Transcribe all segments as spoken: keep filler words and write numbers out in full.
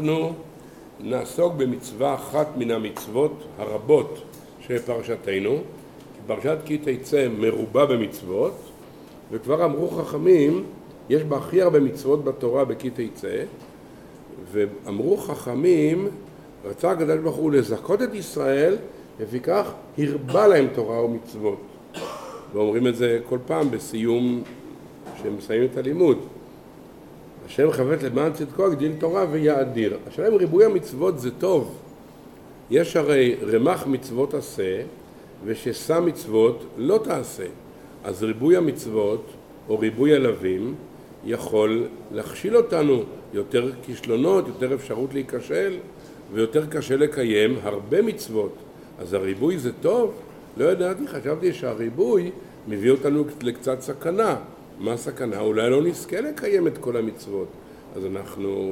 אנחנו נעסוק במצווה אחת מן המצוות הרבות של פרשתנו. פרשת כי תצא מרובה במצוות, וכבר אמרו חכמים, יש בה הכי הרבה מצוות בתורה בכי תצא, ואמרו חכמים, רצה הקדוש ברוך הוא לזכות את ישראל, לפיכך הרבה להם תורה ומצוות. ואומרים את זה כל פעם בסיום שמסיימים את הלימוד. השם חפץ למען צדקו הגדיל תורה ויאדיר. השאלה אם ריבוי המצוות זה טוב. יש הרי רמ"ח מצוות עשה ושסה מצוות לא תעשה. אז ריבוי המצוות או ריבוי הלווים יכול להכשיל אותנו. יותר כישלונות, יותר אפשרות להיכשל ויותר קשה לקיים הרבה מצוות. אז הריבוי זה טוב? לא ידעתי, חשבתי שהריבוי מביא אותנו לקצת סכנה. מה הסכנה? אולי לא נזכה לקיים את כל המצוות. אז אנחנו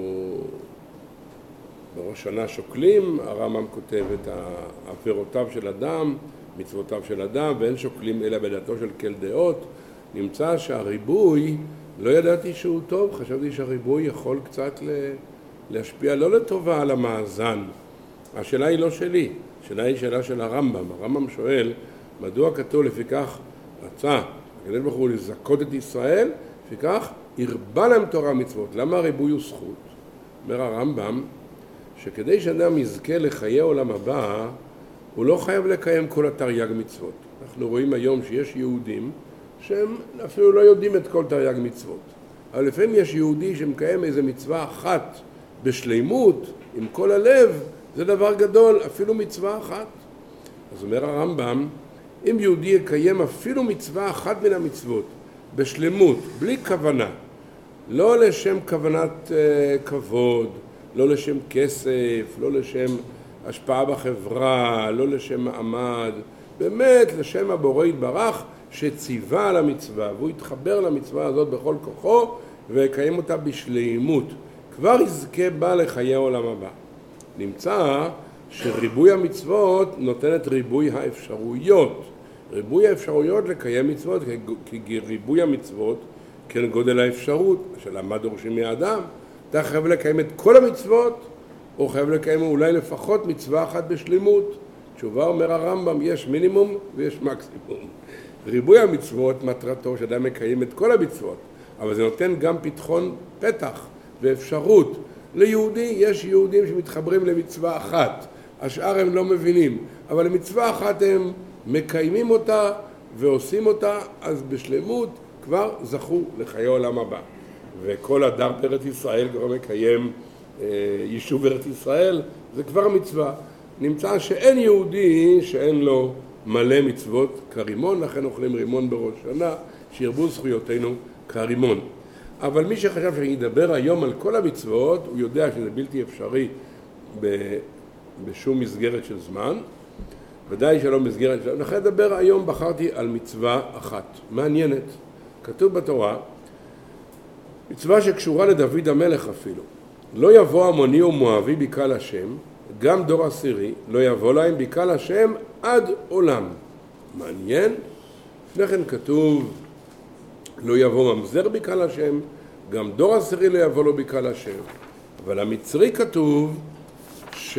בראש שנה שוקלים, הרמב"ם כותב את עבירותיו של אדם, מצוותיו של אדם, ואין שוקלים אלא בדעתו של כל דעות. נמצא שהריבוי, לא ידעתי שהוא טוב, חשבתי שהריבוי יכול קצת להשפיע לא לטובה על המאזן. השאלה היא לא שלי, השאלה היא שאלה של הרמב"ם. הרמב"ם שואל, מדוע כתוב לפיכך רצה הקדוש ברוך הוא לזכות את ישראל, לפיכך הרבה להם תורה ומצוות. למה הריבוי הוא זכות? אומר הרמב"ם, שכדי שאדם יזכה לחיי עולם הבא, הוא לא חייב לקיים כל התרי"ג מצוות. אנחנו רואים היום שיש יהודים שהם אפילו לא יודעים את כל תרי"ג מצוות. אבל לפעמים יש יהודי שמקיים איזו מצווה אחת בשלימות, עם כל הלב, זה דבר גדול, אפילו מצווה אחת. אז אומר הרמב"ם, אם יהודי יקיים אפילו מצווה אחת מן המצוות בשלמות, בלי כוונה, לא לשם כוונת uh, כבוד, לא לשם כסף, לא לשם השפעה בחברה, לא לשם מעמד, באמת לשם הבורא יתברך שציווה על המצווה, והוא יתחבר למצווה הזאת בכל כוחו ויקיים אותה בשלימות, כבר יזכה בה לחיי העולם הבא. נמצא שריבוי המצוות נותן את ריבוי האפשרויות. ריבוי האפשרויות לקיים מצוות, כי ריבוי המצוות כן גודל האפשרות. השאלה מה דורשים מהאדם? אתה חייב לקיים את כל המצוות, או חייב לקיים אולי לפחות מצווה אחת בשלימות? תשובה אומר הרמב"ם, יש מינימום ויש מקסימום. ריבוי המצוות מטרתו שאדם מקיים את כל המצוות, אבל זה נותן גם פתחון פתח ואפשרות. ליהודי יש יהודים שמתחברים למצווה אחת, השאר הם לא מבינים, אבל למצווה אחת הם מקיימים אותה ועושים אותה, אז בשלמות כבר זכו לחיי עולם הבא. וכל הדר בארץ ישראל כבר מקיים אה, יישוב ארץ ישראל, זה כבר מצווה. נמצא שאין יהודי שאין לו מלא מצוות כרימון, לכן אוכלים רימון בראש שנה, שירבו זכויותינו כרימון. אבל מי שחשב שאני אדבר היום על כל המצוות, הוא יודע שזה בלתי אפשרי ב- בשום מסגרת של זמן, ודאי שלא מסגרת של... לכן אדבר היום, בחרתי על מצווה אחת, מעניינת. כתוב בתורה, מצווה שקשורה לדוד המלך אפילו. לא יבוא עמוני ומואבי בקהל השם, גם דור עשירי, לא יבוא להם בקהל השם עד עולם. מעניין. לפני כן כתוב, לא יבוא ממזר בקהל השם, גם דור עשירי לא יבוא לו בקהל השם. אבל המצרי כתוב ש...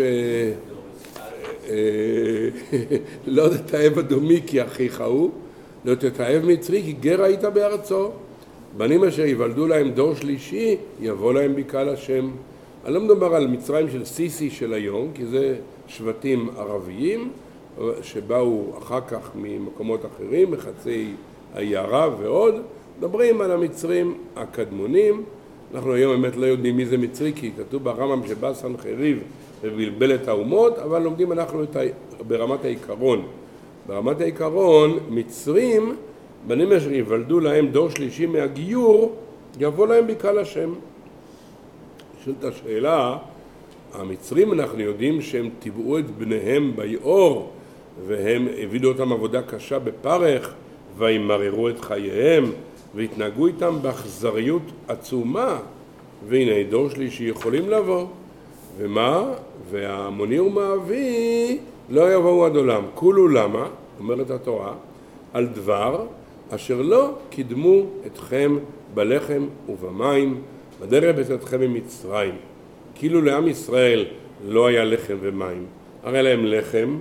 לא תתאהב אדומי כי אחיך הוא, לא תתאהב מצרי כי גר היית בארצו. בנים אשר יוולדו להם דור שלישי, יבוא להם בקהל השם. אני לא מדבר על מצרים של סיסי של היום, כי זה שבטים ערביים שבאו אחר כך ממקומות אחרים, מחצי היערה ועוד. מדברים על המצרים הקדמונים. אנחנו היום באמת לא יודעים מי זה מצרי, כי כתוב ברמב"ם שבא סנחריב ובלבל את האומות, אבל לומדים אנחנו את ה... ברמת העיקרון. ברמת העיקרון, מצרים, בנים אשר יוולדו להם דור שלישי מהגיור, יבוא להם בקהל השם. שואלת השאלה, המצרים אנחנו יודעים שהם טבעו את בניהם ביעור, והם הבידו אותם עבודה קשה בפרך, וימררו את חייהם, והתנהגו איתם באכזריות עצומה, והנה דור שלישי יכולים לבוא. ומה? והעמוני ומואבי לא יבואו עד עולם. כולו למה, אומרת התורה, על דבר אשר לא קידמו אתכם בלחם ובמים, בדרך בצאתכם ממצרים. כאילו לעם ישראל לא היה לחם ומים. הרי להם לחם,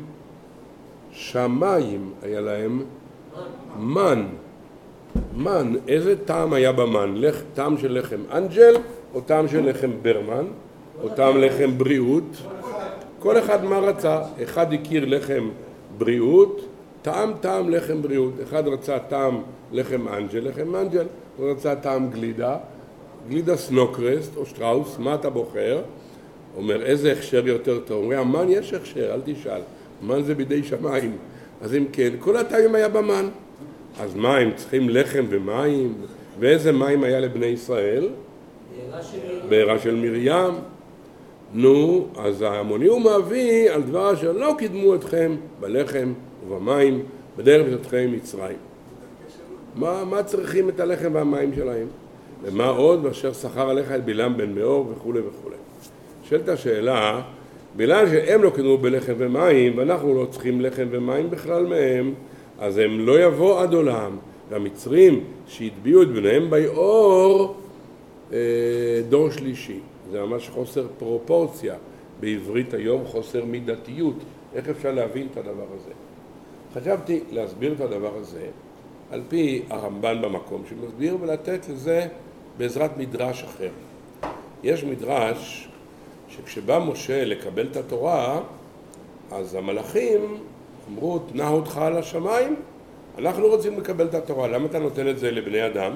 שהמים היה להם מן. מן, איזה טעם היה במן? לח, טעם של לחם אנג'ל או טעם של לחם ברמן? או טעם לחם בריאות? כל אחד מה רצה? אחד הכיר לחם בריאות, טעם טעם לחם בריאות. אחד רצה טעם לחם אנג'ל, לחם אנג'ל. הוא רצה טעם גלידה, גלידה סנוקרסט או שטראוס, מה אתה בוחר? אומר, איזה הכשר יותר טוב? אומר, המן יש הכשר, אל תשאל. מן זה בידי שמיים. אז אם כן, כל הטעמים היה במן. אז מה, הם צריכים לחם ומים? ואיזה מים היה לבני ישראל? בעירה של מרים. נו, אז ההמוני הוא מביא על דבר אשר לא קידמו אתכם בלחם ובמים בדרך יציאתכם ממצרים. מה, מה צריכים את הלחם והמים שלהם? ומה עוד? ואשר שכר עליך את בלעם בן מאור וכו' וכו'. שאלת השאלה, בגלל שהם לא קידמו בלחם ומים ואנחנו לא צריכים לחם ומים בכלל מהם, אז הם לא יבוא עד עולם. והמצרים שהטביעו את בניהם ביאור, אה, דור שלישי. זה ממש חוסר פרופורציה. בעברית היום חוסר מידתיות. איך אפשר להבין את הדבר הזה? חשבתי להסביר את הדבר הזה על פי הרמב"ן במקום שמסביר ולתת לזה בעזרת מדרש אחר. יש מדרש שכשבא משה לקבל את התורה, אז המלאכים אמרו, תנה אותך על השמיים, אנחנו רוצים לקבל את התורה, למה אתה נותן את זה לבני אדם?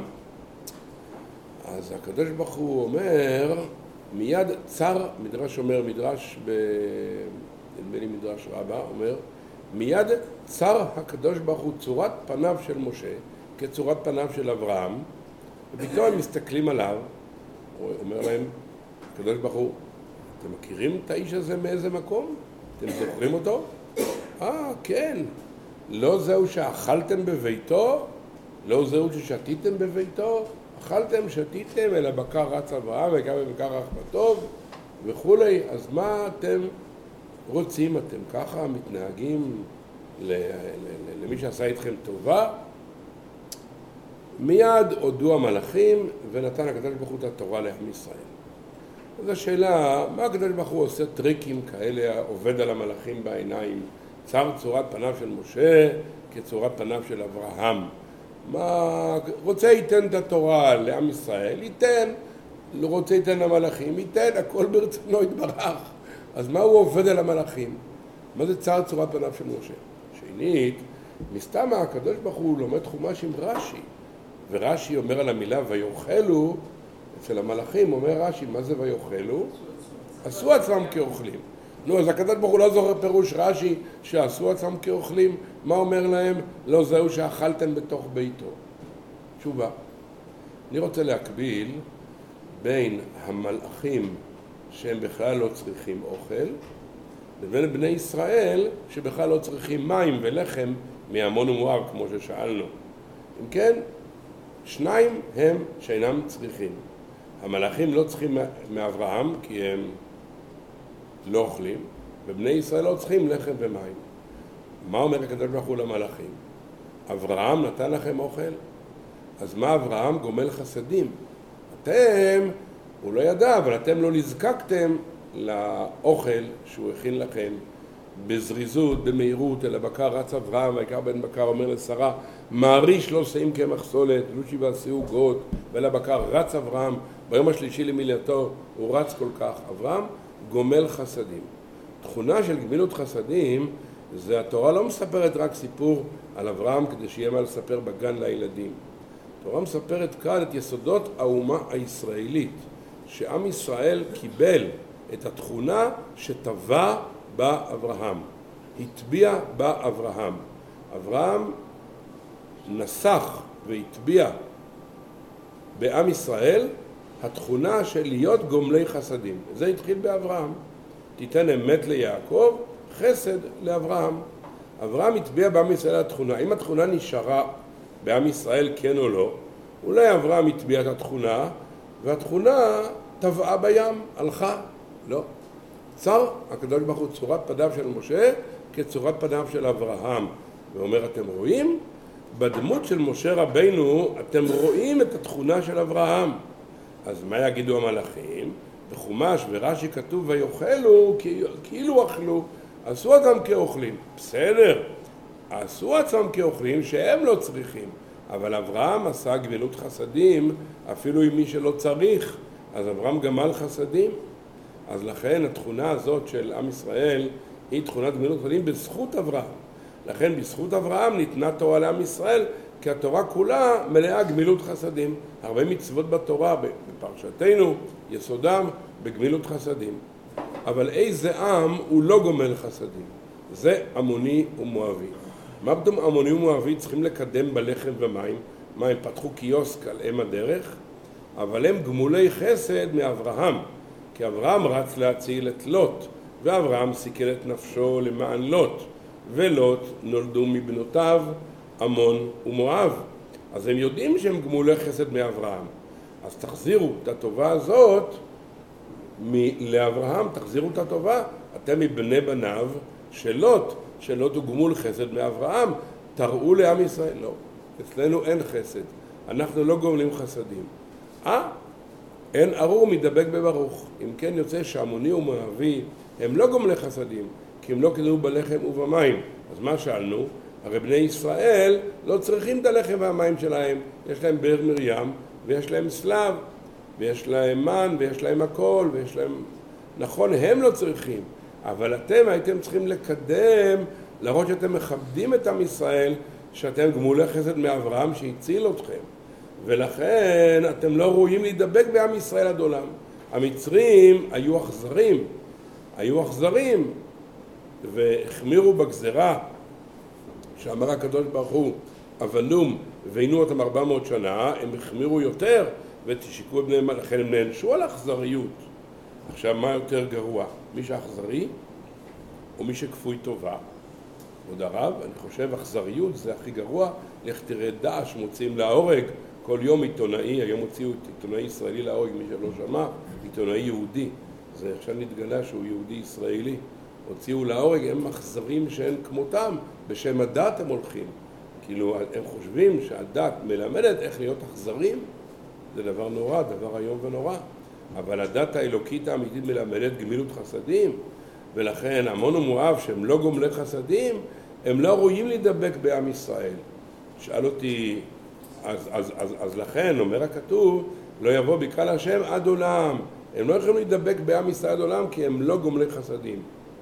אז הקדוש ברוך הוא אומר, מיד צר, מדרש אומר, מדרש, ב... נדמה לי מדרש רבה, אומר, מיד צר הקדוש ברוך הוא צורת פניו של משה, כצורת פניו של אברהם, ופתאום הם מסתכלים עליו, הוא אומר להם, הקדוש ברוך הוא, אתם מכירים את האיש הזה מאיזה מקום? אתם זוכרים אותו? אה, כן. לא זהו שאכלתם בביתו? לא זהו ששתיתם בביתו? אכלתם, שתיתם, אלא בקר רץ אברהם, וגם בבקר רחמתו, וכולי. אז מה אתם רוצים? אתם ככה מתנהגים למי שעשה איתכם טובה? מיד הודו המלאכים, ונתן הקדוש ברוך הוא את התורה לעם ישראל. אז השאלה, מה הקדוש ברוך הוא עושה טריקים כאלה, עובד על המלאכים בעיניים? צר צורת פניו של משה כצורת פניו של אברהם. מה, רוצה ייתן את התורה לעם ישראל, ייתן, לא רוצה ייתן למלאכים, ייתן, הכל ברצונו יתברך. אז מה הוא עובד על המלאכים? מה זה צר צורת פניו של משה? שנית, מסתם הקדוש ברוך הוא לומד חומש עם רש"י, ורש"י אומר על המילה ויאכלו, אצל המלאכים אומר רש"י, מה זה ויאכלו? עשו עצמם כאוכלים. נו, אז הקדוש ברוך הוא לא זוכר פירוש רש"י שעשו עצמם כאוכלים, מה אומר להם? לא זהו שאכלתם בתוך ביתו. תשובה, אני רוצה להקביל בין המלאכים שהם בכלל לא צריכים אוכל, לבין בני ישראל שבכלל לא צריכים מים ולחם מהמון ומואב, כמו ששאלנו. אם כן, שניים הם שאינם צריכים. המלאכים לא צריכים מאברהם כי הם לא אוכלים, ובני ישראל לא צריכים לחם ומים. מה אומר הקדוש ברוך הוא למלאכים? אברהם נתן לכם אוכל? אז מה אברהם? גומל חסדים. אתם, הוא לא ידע, אבל אתם לא נזקקתם לאוכל שהוא הכין לכם בזריזות, במהירות, אלא בקר רץ אברהם, ויקרא בן בקר אומר לשרה, מעריש לא שאים קמח סולת, לא שבעה שאו גות, ואלא בקר רץ אברהם, ביום השלישי למילתו הוא רץ כל כך. אברהם גומל חסדים. תכונה של גמילות חסדים, זה התורה לא מספרת רק סיפור על אברהם כדי שיהיה מה לספר בגן לילדים. התורה מספרת כאן את יסודות האומה הישראלית, שעם ישראל קיבל את התכונה שטבע בה אברהם, הטביע בה אברהם. אברהם נסח והטביע בעם ישראל התכונה של להיות גומלי חסדים. זה התחיל באברהם. תיתן אמת ליעקב, חסד לאברהם. אברהם הטביע בעם ישראל התכונה. אם התכונה נשארה בעם ישראל כן או לא, אולי אברהם הטביע את התכונה, והתכונה טבעה בים, הלכה. לא. צר הקדוש ברוך הוא צורת פניו של משה כצורת פניו של אברהם. ואומר, אתם רואים? בדמות של משה רבינו אתם רואים את התכונה של אברהם. אז מה יגידו המלאכים? בחומש ורש"י כתוב ויאכלו כאילו אכלו, עשו אותם כאוכלים. בסדר, עשו עצמם כאוכלים שהם לא צריכים, אבל אברהם עשה גמילות חסדים אפילו עם מי שלא צריך, אז אברהם גמל חסדים. אז לכן התכונה הזאת של עם ישראל היא תכונת גמילות חסדים בזכות אברהם. לכן בזכות אברהם ניתנה תורה לעם ישראל, כי התורה כולה מלאה גמילות חסדים. הרבה מצוות בתורה, בפרשתנו, יסודם בגמילות חסדים. אבל איזה עם הוא לא גומל חסדים? זה עמוני ומואבי. מה פתאום עמוני ומואבי צריכים לקדם בלחם ומים? מה, הם פתחו קיוסק על אם הדרך? אבל הם גמולי חסד מאברהם, כי אברהם רץ להציל את לוט, ואברהם סיכן את נפשו למען לוט, ולוט נולדו מבנותיו עמון ומואב. אז הם יודעים שהם גמולי חסד מאברהם. אז תחזירו את הטובה הזאת מ- לאברהם, תחזירו את הטובה, אתם מבני בניו של לוט, שלוט הוא גמול חסד מאברהם, תראו לעם ישראל. לא, אצלנו אין חסד, אנחנו לא גומלים חסדים. אה? אין ארור מדבק בברוך. אם כן יוצא שעמוני ומואבי הם לא גומלי חסדים, כי הם לא קנו בלחם ובמים. אז מה שאלנו? הרי בני ישראל לא צריכים את הלחם והמים שלהם, יש להם באר מרים ויש להם סלב ויש להם מן ויש להם הכל ויש להם... נכון, הם לא צריכים, אבל אתם הייתם צריכים לקדם, להראות שאתם מכבדים את עם ישראל, שאתם גמולי חסד מאברהם שהציל אתכם, ולכן אתם לא ראויים להידבק בעם ישראל עד עולם. המצרים היו אכזרים, היו אכזרים והחמירו בגזרה שאמר הקדוש ברוך הוא אבנום ועינו אותם ארבע מאות שנה, הם החמירו יותר ותשיקו את בניהם, לכן הם נענשו על אכזריות. עכשיו מה יותר גרוע, מי שאכזרי או מי שכפוי טובה? עוד הרב, אני חושב אכזריות זה הכי גרוע. לך תראה דאעש מוציאים להורג כל יום עיתונאי, היום הוציאו עיתונאי ישראלי להורג, מי שלא שמע, עיתונאי יהודי, זה עכשיו נתגלה שהוא יהודי ישראלי, הוציאו להורג. הם אכזרים שאין כמותם, בשם הדת הם הולכים, כאילו הם חושבים שהדת מלמדת איך להיות אכזרים, זה דבר נורא, דבר היום ונורא, אבל הדת האלוקית האמיתית מלמדת גמילות חסדים, ולכן עמון ומואב שהם לא גומלי חסדים, הם לא ראויים להידבק בעם ישראל. שאל אותי, אז, אז, אז, אז לכן אומר הכתוב, לא יבוא בקהל השם עד עולם, הם לא יכולים להידבק בעם ישראל עד עולם כי הם לא גומלי חסדים.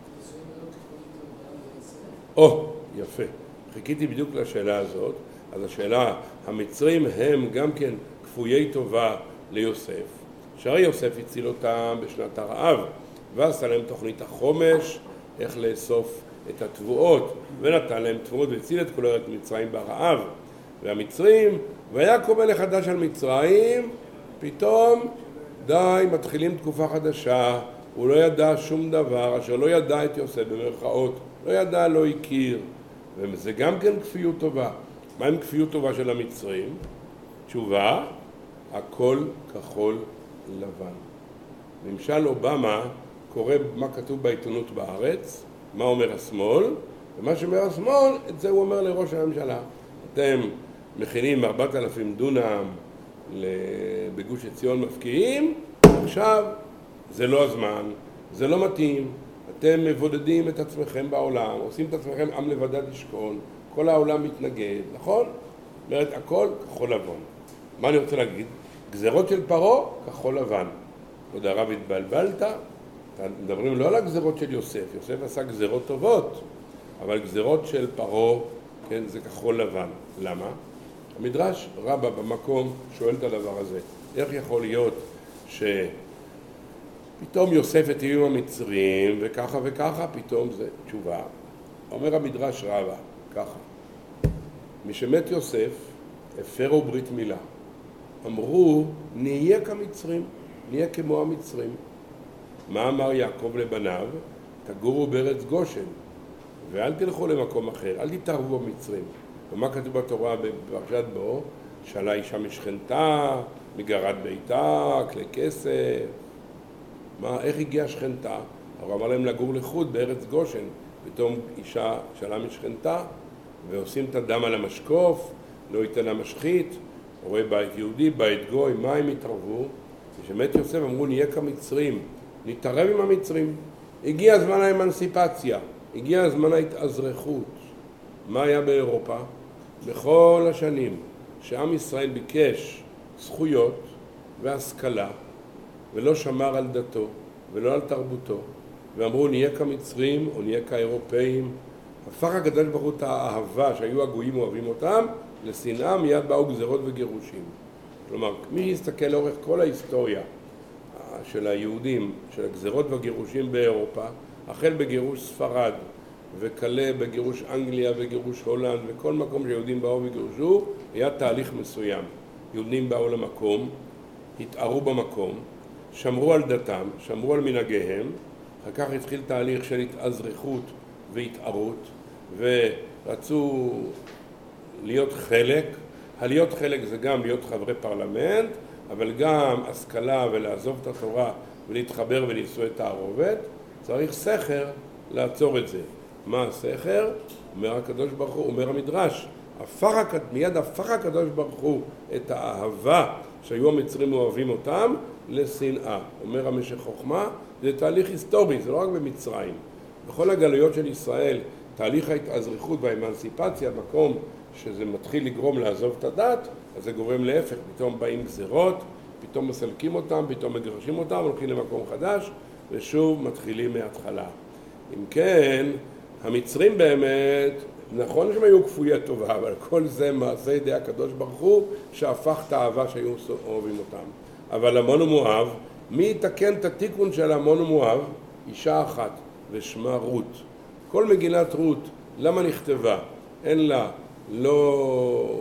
או, יפה, חיכיתי בדיוק לשאלה הזאת. אז השאלה, המצרים הם גם כן כפויי טובה ליוסף, שהרי יוסף הציל אותם בשנת הרעב ועשה להם תוכנית החומש איך לאסוף את התבואות, ונתן להם תבואות והציל את כל ארץ מצרים ברעב. והמצרים, ויקום מלך חדש על מצרים, פתאום די, מתחילים תקופה חדשה, הוא לא ידע שום דבר, אשר לא ידע את יוסף במרכאות, לא ידע, לא הכיר, וזה גם כן כפיות טובה. מה עם כפיות טובה של המצרים? תשובה, הכל כחול לבן. ממשל אובמה קורא מה כתוב בעיתונות בארץ, מה אומר השמאל, ומה שאומר השמאל, את זה הוא אומר לראש הממשלה. אתם מכינים ארבעת אלפים דונם בגוש עציון מפקיעים, עכשיו זה לא הזמן, זה לא מתאים, אתם מבודדים את עצמכם בעולם, עושים את עצמכם עם לבדד ישכון, כל העולם מתנגד, נכון? אומרת, הכל כחול לבן. מה אני רוצה להגיד? גזרות של פרו, כחול לבן. עוד הרב התבלבלת, מדברים לא על הגזרות של יוסף, יוסף עשה גזרות טובות, אבל גזרות של פרו, כן, זה כחול לבן. למה? המדרש רבה במקום שואל את הדבר הזה. איך יכול להיות שפתאום יוסף הטיעו המצרים וככה וככה, פתאום זה תשובה. אומר המדרש רבה, ככה. משמת יוסף הפרו ברית מילה. אמרו, נהיה כמצרים, נהיה כמו המצרים. מה אמר יעקב לבניו? תגורו בארץ גושן, ואל תלכו למקום אחר, אל תתערבו במצרים. ומה כתוב בתורה בפרשת בו? שאלה אישה משכנתה, מגרת ביתה, כלי כסף. מה, איך הגיעה שכנתה? הוא אמר להם לגור לחוד בארץ גושן. פתאום אישה שאלה משכנתה, ועושים את הדם על המשקוף, לא ייתן לה משחית, רואה בית יהודי, בית גוי, מה הם התערבו? כשמת יוסף אמרו נהיה כמצרים, נתערב עם המצרים. הגיע הזמן האמנסיפציה, הגיע הזמן ההתאזרחות. מה היה באירופה? בכל השנים שעם ישראל ביקש זכויות והשכלה ולא שמר על דתו ולא על תרבותו, ואמרו נהיה כמצרים או נהיה כאירופאים, הפך הקדוש ברוך הוא את האהבה שהיו הגויים אוהבים אותם לשנאה, מיד באו גזרות וגירושים. כלומר, מי יסתכל לאורך כל ההיסטוריה של היהודים, של הגזרות והגירושים באירופה, החל בגירוש ספרד וכלה בגירוש אנגליה וגירוש הולנד וכל מקום שיהודים באו וגירושו, היה תהליך מסוים. יהודים באו למקום, התארו במקום, שמרו על דתם, שמרו על מנהגיהם, אחר כך התחיל תהליך של התאזרחות והתארות, ורצו להיות חלק. הלהיות חלק זה גם להיות חברי פרלמנט, אבל גם השכלה ולעזוב את התורה ולהתחבר ולנסוע את הערובת. צריך סכר לעצור את זה. מה הסכר? אומר הקדוש ברוך הוא, אומר המדרש, הפך, מיד הפך הקדוש ברוך הוא את האהבה שהיו המצרים אוהבים אותם לשנאה. אומר המשך חוכמה, זה תהליך היסטורי, זה לא רק במצרים. בכל הגלויות של ישראל, תהליך ההתאזרחות והאמנסיפציה, מקום שזה מתחיל לגרום לעזוב את הדת, אז זה גורם להפך, פתאום באים גזרות, פתאום מסלקים אותם, פתאום מגרשים אותם, הולכים למקום חדש, ושוב מתחילים מההתחלה. אם כן, המצרים באמת, נכון שהם היו כפויי טובה, אבל כל זה מעשה ידי הקדוש ברוך הוא, שהפך את האהבה שהיו אוהבים אותם. אבל עמון ומואב, מי יתקן את התיקון של עמון ומואב? אישה אחת, ושמה רות. כל מגילת רות, למה נכתבה? אין לה לא,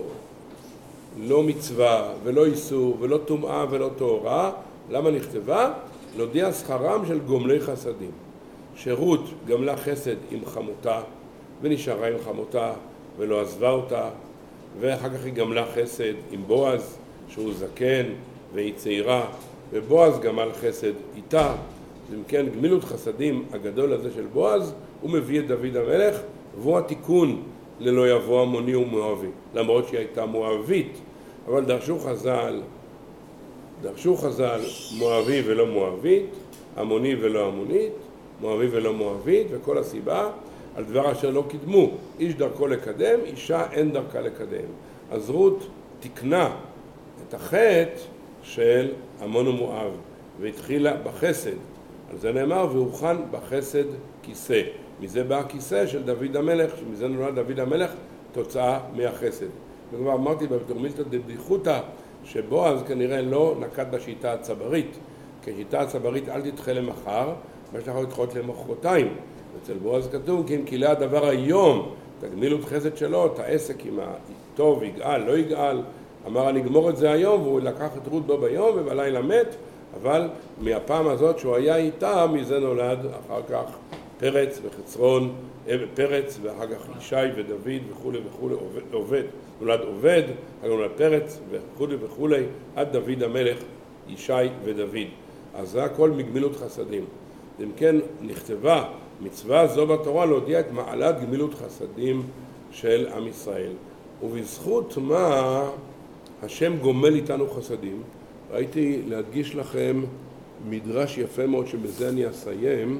לא מצווה ולא איסור ולא טומאה ולא תורה. למה נכתבה? להודיע שכרם של גומלי חסדים. שרות גמלה חסד עם חמותה ונשארה עם חמותה ולא עזבה אותה, ואחר כך היא גמלה חסד עם בועז שהוא זקן והיא צעירה, ובועז גמל חסד איתה. אם כן, גמילות חסדים הגדול הזה של בועז הוא מביא את דוד המלך, והוא התיקון ללא יבוא עמוני ומואבי, למרות שהיא הייתה מואבית. אבל דרשו חז"ל, דרשו חז"ל מואבי ולא מואבית, עמוני ולא עמונית, מואבי ולא מואבית, וכל הסיבה על דבר אשר לא קידמו. איש דרכו לקדם, אישה אין דרכה לקדם. אז רות תקנה את החטא של עמון ומואב והתחילה בחסד. על זה נאמר והוכן בחסד כיסא. מזה בא הכיסא של דוד המלך, שמזה נולד דוד המלך תוצאה מהחסד. וכבר אמרתי בתורמילתא דבדיחותא שבועז כנראה לא נקט בשיטה הצברית, כי שיטה הצברית אל תדחה למחר, מה שאתה יכול לדחות למחרתיים. אצל בועז כתוב כי אם כילה הדבר היום, תגמילו את חסד שלו, את העסק עם הטוב יגאל, לא יגאל. אמר אני אגמור את זה היום, והוא לקח את רות בו ביום ובלילה מת, אבל מהפעם הזאת שהוא היה איתה, מזה נולד אחר כך פרץ וחצרון, פרץ ואחר כך ישי ודוד וכו' וכו', עובד, נולד עובד, אחר נולד פרץ וכו' וכו', עד דוד המלך, ישי ודוד. אז זה הכל מגמילות חסדים. אם כן נכתבה מצווה זו בתורה להודיע את מעלת גמילות חסדים של עם ישראל. ובזכות מה השם גומל איתנו חסדים? ראיתי להדגיש לכם מדרש יפה מאוד שבזה אני אסיים,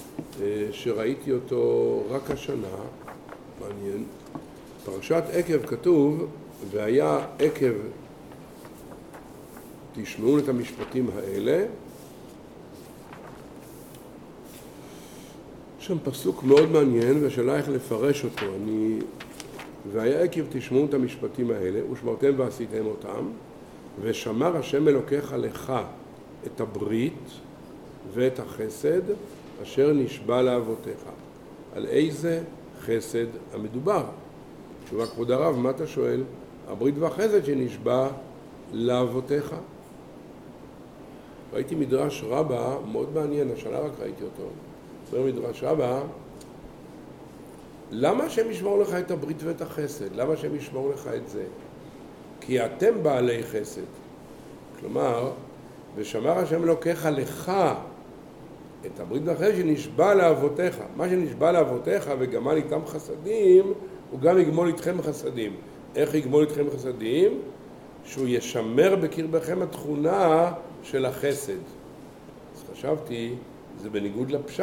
שראיתי אותו רק השנה, מעניין. פרשת עקב כתוב, והיה עקב, תשמעו את המשפטים האלה, שם פסוק מאוד מעניין והשאלה איך לפרש אותו. אני... והיה עקב תשמעו את המשפטים האלה ושמרתם ועשיתם אותם, ושמר השם אלוקיך לך את הברית ואת החסד אשר נשבע לאבותיך. על איזה חסד המדובר? תשובה כבוד הרב, מה אתה שואל? הברית והחסד שנשבע לאבותיך. ראיתי מדרש רבה מאוד מעניין, השנה רק ראיתי אותו. אומר מדרש רבה, למה השם ישמור לך את הברית ואת החסד? למה השם ישמור לך את זה? כי אתם בעלי חסד. כלומר, ושמר השם אלוקיך לך את הברית והחסד שנשבע לאבותיך. מה שנשבע לאבותיך וגמל איתם חסדים, הוא גם יגמול איתכם חסדים. איך יגמול איתכם חסדים? שהוא ישמר בקרבכם התכונה של החסד. אז חשבתי, זה בניגוד לפשט.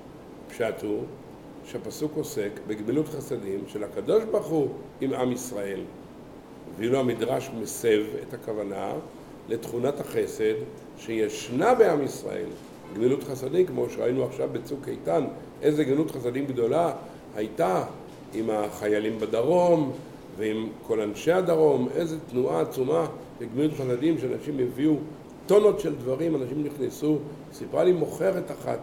פשט הוא שהפסוק עוסק בגמילות חסדים של הקדוש ברוך הוא עם עם ישראל. ואילו המדרש מסב את הכוונה לתכונת החסד שישנה בעם ישראל. גמילות חסדים, כמו שראינו עכשיו בצוק איתן, איזה גמילות חסדים גדולה הייתה עם החיילים בדרום ועם כל אנשי הדרום, איזה תנועה עצומה לגמילות חסדים שאנשים הביאו טונות של דברים, אנשים נכנסו. סיפרה לי מוכרת אחת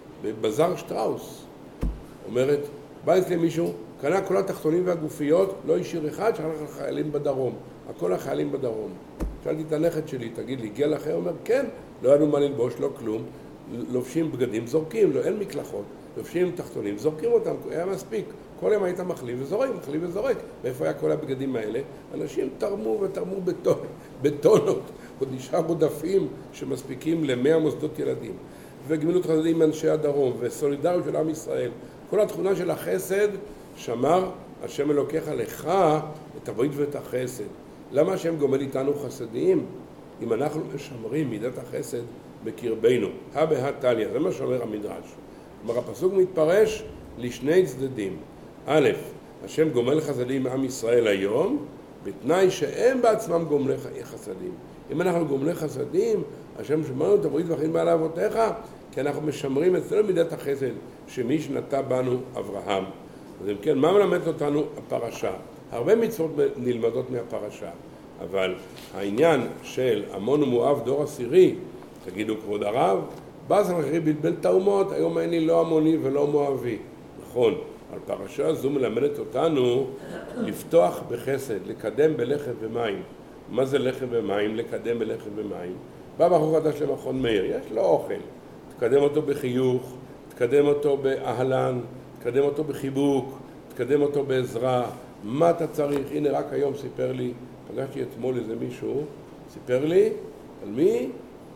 בבזר שטראוס, אומרת, בא אצלי מישהו, קנה כל התחתונים והגופיות, לא השאיר אחד, שכח החיילים בדרום, הכל החיילים בדרום. שאלתי את הנכד שלי, תגיד לי, הגיע לכם? הוא אומר, כן, לא היה לנו מה ללבוש, לא כלום, לובשים בגדים, זורקים, לא, אין מקלחות, לובשים תחתונים, זורקים אותם, היה מספיק, כל יום היית מחליף וזורק, מחליף וזורק. ואיפה היה כל הבגדים האלה? אנשים תרמו ותרמו בטון, בטונות, עוד נשאר עודפים שמספיקים למאה מוסדות ילדים. וגמילות חסדים עם אנשי הדרום וסולידריות של עם ישראל, כל התכונה של החסד, שמר השם אלוקיך לך את הברית ואת החסד. למה השם גומל איתנו חסדים? אם אנחנו משמרים מידת החסד בקרבנו. הא בהא תליא, זה מה שאומר המדרש. כלומר, הפסוק מתפרש לשני צדדים. א', השם גומל חסדים עם ישראל היום, בתנאי שהם בעצמם גומלי חסדים. אם אנחנו גומלי חסדים, השם שמרנו את הברית והחסדים מעל אבותיך, כי אנחנו משמרים אצלנו מידת החסד שמי שנטע בנו אברהם. אז אם כן, מה מלמדת אותנו הפרשה? הרבה מצוות נלמדות מהפרשה, אבל העניין של עמון ומואב דור עשירי, תגידו כבוד הרב, בא סנחריב בלבל את האומות, היום אין לי לא עמוני ולא מואבי. נכון, אבל פרשה הזו מלמדת אותנו לפתוח בחסד, לקדם בלחם ומים. מה זה לחם ומים? לקדם בלחם ומים. בא בחור חדש למכון מאיר, יש לו אוכל. תקדם אותו בחיוך, תקדם אותו באהלן, תקדם אותו בחיבוק, תקדם אותו בעזרה. מה אתה צריך? הנה רק היום סיפר לי, פגשתי אתמול איזה מישהו, סיפר לי, על מי?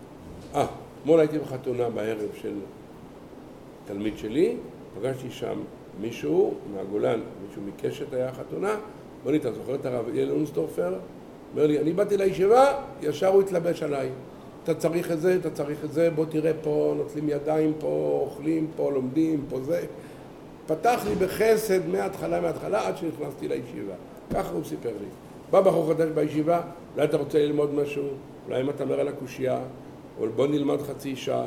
אה, אתמול הייתי בחתונה בערב של תלמיד שלי, פגשתי שם מישהו מהגולן, מישהו מקשת היה חתונה, בוא לי, אתה זוכר את הרב אליעזר אונסדורפר? אומר לי, אני באתי לישיבה, ישר הוא התלבש עליי. אתה צריך את זה, אתה צריך את זה, בוא תראה פה, נוטלים ידיים פה, אוכלים פה, לומדים פה, זה. פתח לי בחסד מההתחלה, מההתחלה, עד שנכנסתי לישיבה. ככה הוא סיפר לי. בא בחור חדש בישיבה, אולי אתה רוצה ללמוד משהו, אולי אם אתה אומר על הקושייה, או בוא נלמד חצי שעה.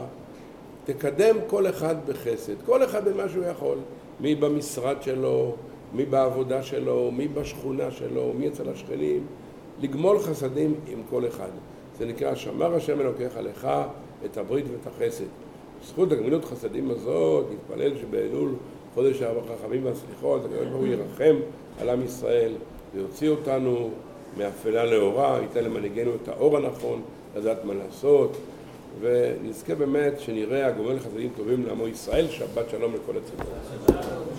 תקדם כל אחד בחסד, כל אחד במה שהוא יכול. מי במשרד שלו, מי בעבודה שלו, מי בשכונה שלו, מי אצל השכנים. לגמול חסדים עם כל אחד. זה נקרא, שמר השם אלוקיך לך את הברית ואת החסד. בזכות הגמילות חסדים הזאת, נתפלל שבאלול חודש הרחמים והסליחות, הקדוש ברוך הוא ירחם על עם ישראל ויוציא אותנו מאפלה לאורה, ייתן למנהיגנו את האור הנכון, לדעת מה לעשות, ונזכה באמת שנראה הגומל חסדים טובים לעמו ישראל. שבת שלום לכל הציבור.